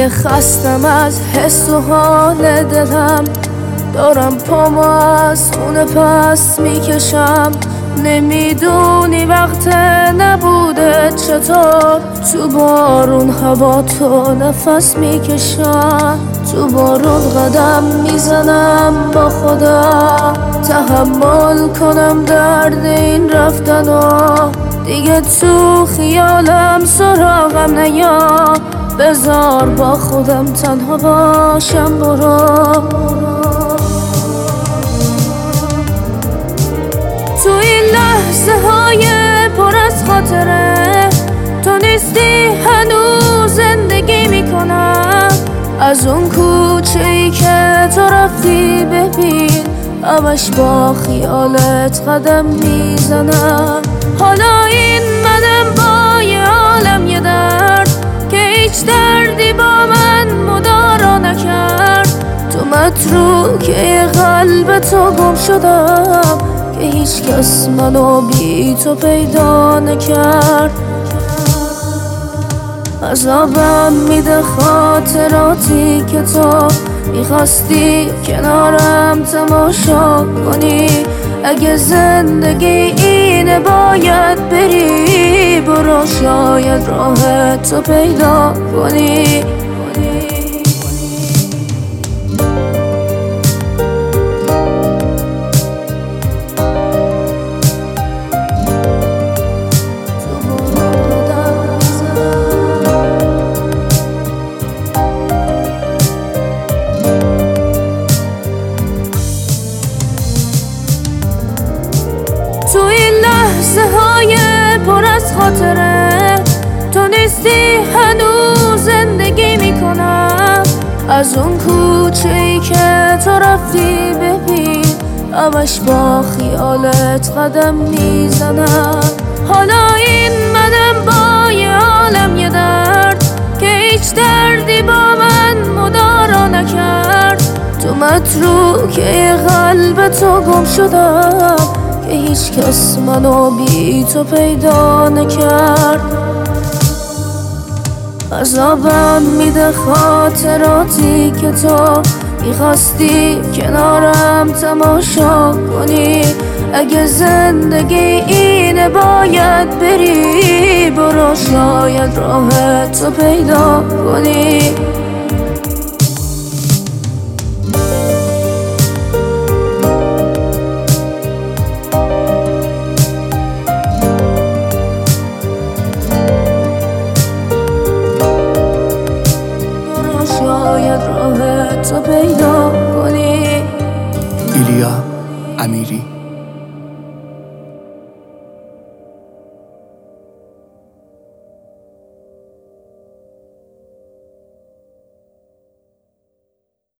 دیگه خستم از حس و حال دلم، دارم پامو از خونه پس میکشم. نمیدونی وقت نبوده چطور تو بارون هوا تو نفس میکشم. تو بارون قدم میزنم با خودم، تحمل کنم درد این رفتنو. دیگه تو خیالم سراغم نیا، بذار با خودم تنها باشم. برو تو این لحظه های پر از خاطره، تو نیستی هنوز زندگی میکنم. از اون کوچه ای که تو رفتی ببین، همش با خیالت قدم میزنم. حالا این منم با یه عالم یه درد که هیچ دردی با من مدارا نکرد. تو متروکه قلب تو گم شدم که هیچ کس منو بی تو پیدا نکرد. عذابم میده خاطراتی که تو میخواستی کنارم تماشا کنی. اگه زندگی اینه باید بری، برو شاید راه تو پیدا کنی. تو این لحظه های پر از خاطره، تو نیستی هنوز زندگی میکنم. از اون کوچه ای که تو رفتی ببین، همش با خیالت قدم میزنم. حالا این منم با یه عالم یه درد که هیچ دردی با من مدارا نکرد. تو متروکه قلب تو گم شدم که هیچ کس منو بی تو پیدا نکرد. عذابم میده خاطراتی که تو میخواستی کنارم تماشا کنی. اگه زندگی اینه باید بری، برو شاید راه تو پیدا کنی. شاید راه تو پیدا کنی. ایلیا امیری.